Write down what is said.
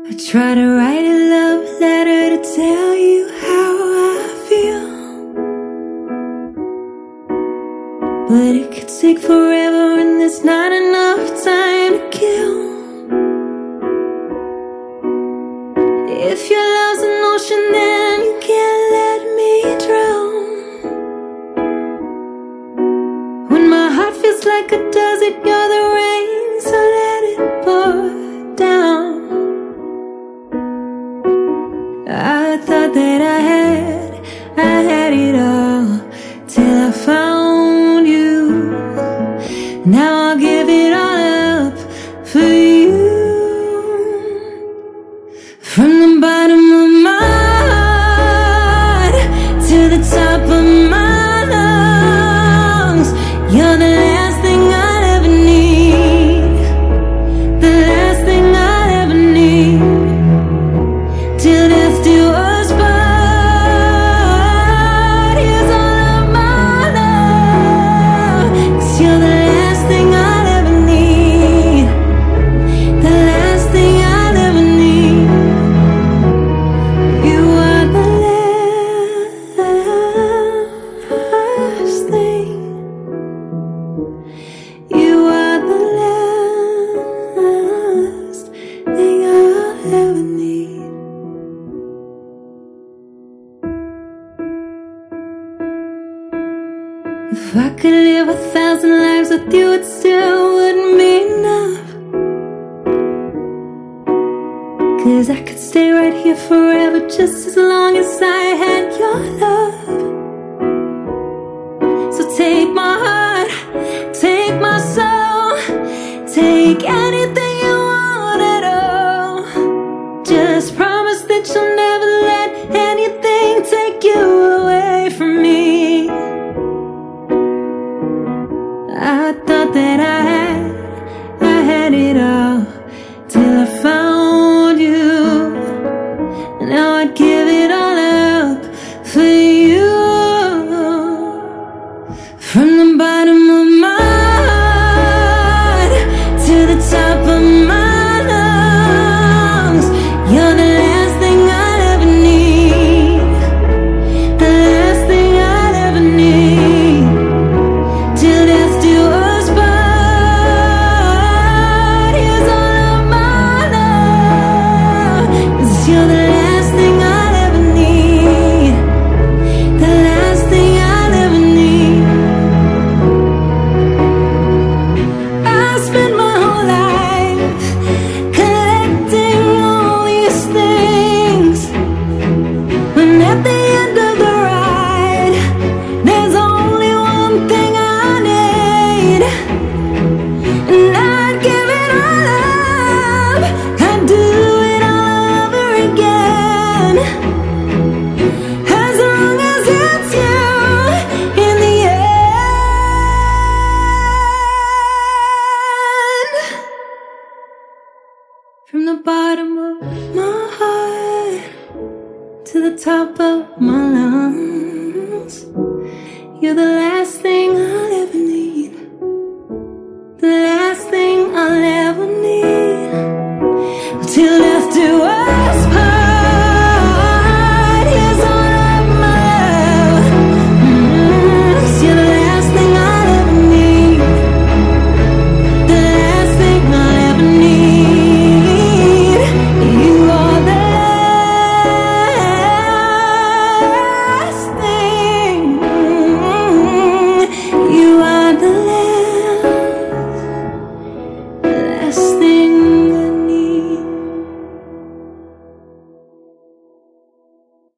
I try to write a love letter to tell you how I feel, but it could take forever and there's not enough time to kill. If your love's an ocean, then you can't let me drown. When my heart feels like a desert, you're the rain, so let it pour down. I thought that I had it all, till I found you. Now I'll give it all up for you. From the bottom of my heart to the top of my lungs, you're the last thing I'll ever need, the last thing I'll ever need, till death do us part. Here's all of my love, 'cause you're the last thing I'll ever need, the last thing I'll ever need. You are the last thing, you are the last thing I'll ever need. If I could live 1,000 lives with you, it still wouldn't be enough, 'cause I could stay right here forever, just as long as I had your love. So take my heart, take my soul, take anything you want at all. Just promise that you'll never let anything take you away from me. I thought that I had it all, till I found you. Now I'd give it all up for you. From the bottom of my heart to the top of my lungs, you're the last thing I'll ever need, the last thing I'll ever need, till death do us part. Here's all of my love, 'cause you're the last thing I'll ever need, the last thing I'll ever need. I spent my whole life collecting all these things, when at the end of the ride, there's only one thing I need. And I'd give it all up, I'd do it all over again, as long as it's you in the end. From the bottom of my heart to the top of my lungs, you're the last